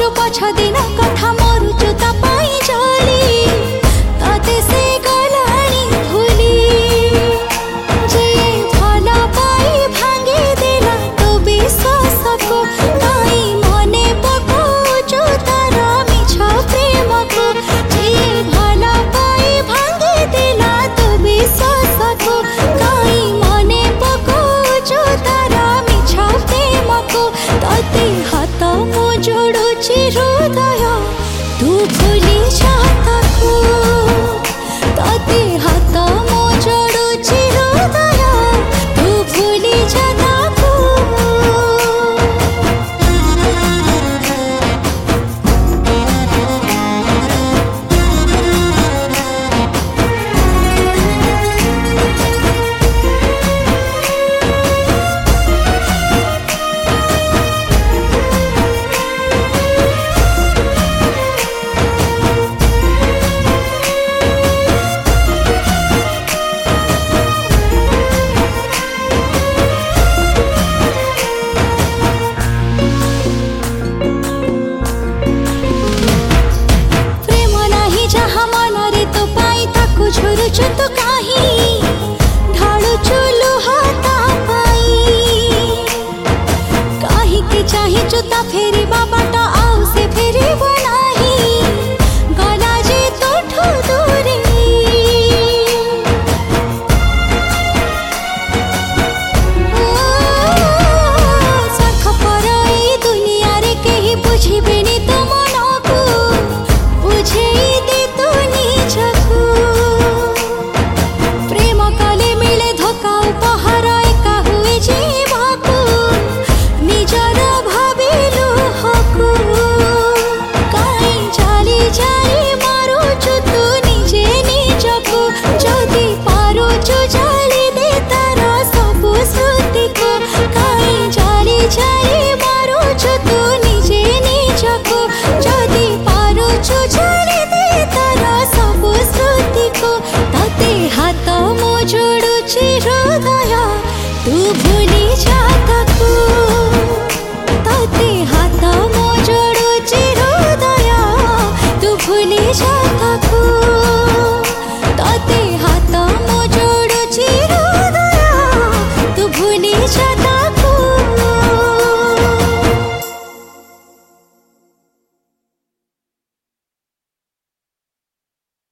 पछ दिन कथा मरुचु ता पाई जली तते से गलाणी भूली जे भला पाई भांगी देला तो विश्वास को काई मने पकोचु तार मिछ प्रेम को जे भला पाई भांगी देला तो विश्वास को काई मने पकोचु तार मिछ प्रेम को तते हाथ मो जोड़ुची हृदय तू भूली जा ताको तते हाथ मो जोड़ुची हृदय तू भूली जा ताको झुरुचु तो काही ढाळुचु लुहाता पाई काही के चाहे चुता फेरी बाबाटा आउ से फेरी बनाही गला जे तोठु दूरी सख पर ई दुनिया रे केही बुझिबेनी तो मनकु बुझेई दे तू निजकु उपहार एका हुए जीवाकू निजर भाविलु हकू काई चाली जाई मारुचु तू निजे निजकू जदि पारुचु जाली दे तार सबु स्मृति को काई चाली जाई मारुचु तू निजे निजकू जदि पारुचु जाली दे तार सबु स्मृति को तते हाथ मो जोड़